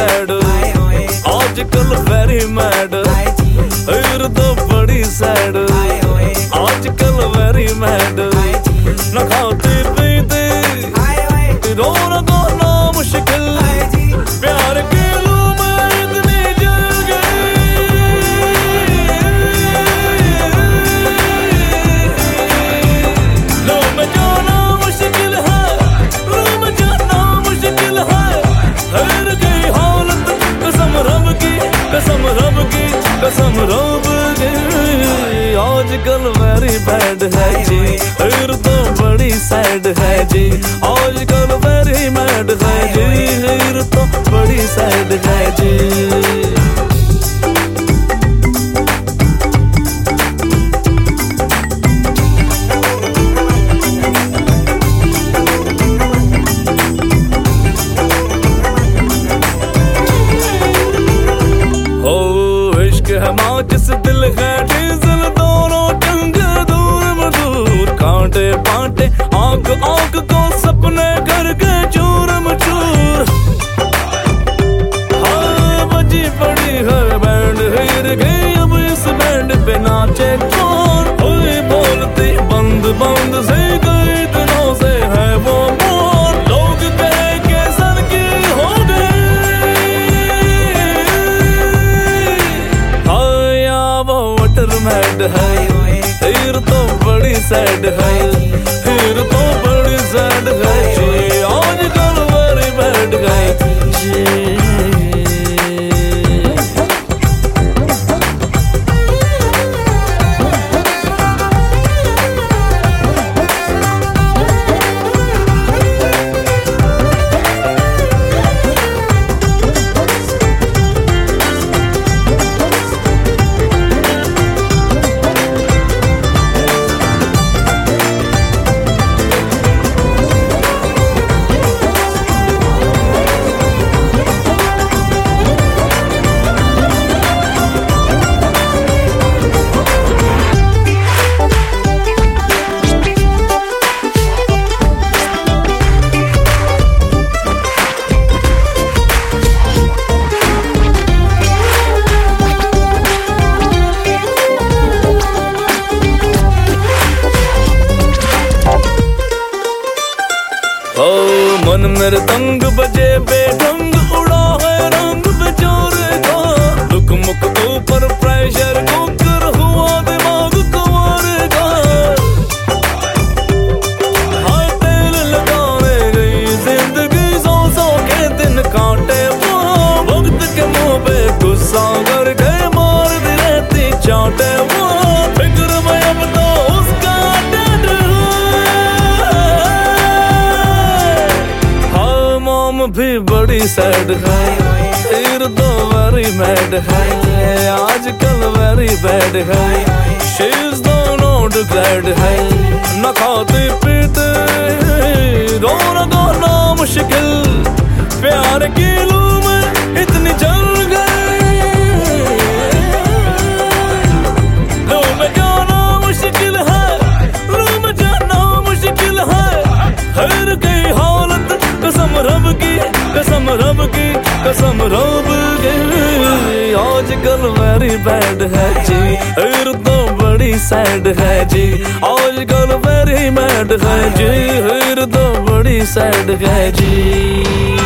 Sad, आजकल very mad. फिर तो बड़ी सैड, आजकल वेरी मैड। न खाते पीते रोना गाना मुश्किल, प्यार के लूं मैं इतनी जल गई। लूं में जाना मुश्किल है, लूं में जाना मुश्किल है। हर गई हालत कसम रब की, कसम रब की, कसम रब की। आजकल वेरी बैड है जी, फिर तो बड़ी सैड है जी। आजकल वेरी मैड है जी, फिर तो बड़ी सैड है जी। जिस दिल है डीजल दोनों टंग दूर मधुर, कांटे बांटे आंख आंख को सपने करके चूर मचूर। हाँ बजी पड़ी हर बैंड, हिर गई अब इस बैंड पे नाचे कौन। हुई बोलती बंद बंद से गई दिनों से है वो मोर। लोग कहे के सर की हो गई, मैड है। फिर तो बड़ी सैड है, फिर तो बड़ी सैड है जी। आजकल वेरी बैड है जी। मन मेरे तंग बजे बेढंग, उड़ा है रंग बेजोर का। दुख मुख ऊपर प्रेशर कुकर, हुआ दिमाग कुंवर का। हाय तेल लगाने गई जिंदगी, सौ सौ के दिन काटे वो। वक्त के मुंह पे गुस्सा करके मार दी रहती चाटे वो। फिक्र में अब तो उसका भी बड़ी सैड है, फिर तो वेरी मैड है। आजकल वेरी बैड है, शी इज नॉट ग्लैड है। न खाते पीते रोना गाना मुश्किल, प्यार की लूं में इतनी जल गई। लूं में जाना मुश्किल है, लूं में जाना मुश्किल है। हर गई हालत कसम रब की, कसम रब की, कसम रब की। आजकल वेरी बैड है जी, फिर तो बड़ी सैड है जी। आजकल वेरी मैड है जी, फिर तो बड़ी सैड है जी।